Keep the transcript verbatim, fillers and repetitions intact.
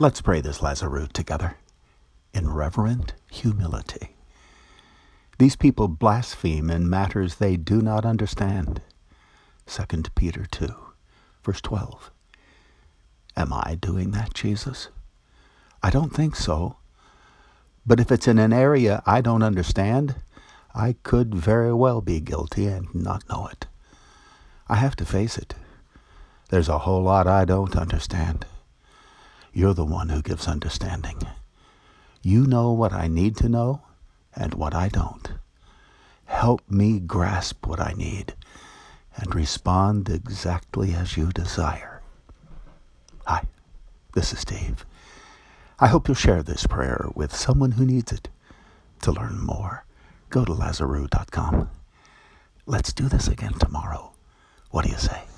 Let's pray this Lazarus together in reverent humility. These people blaspheme in matters they do not understand. Second Peter two, verse twelve. Am I doing that, Jesus? I don't think so. But if it's in an area I don't understand, I could very well be guilty and not know it. I have to face it. There's a whole lot I don't understand. You're the one who gives understanding. You know what I need to know and what I don't. Help me grasp what I need and respond exactly as you desire. Hi, this is Steve. I hope you'll share this prayer with someone who needs it. To learn more, go to Lazarus dot com. Let's do this again tomorrow. What do you say?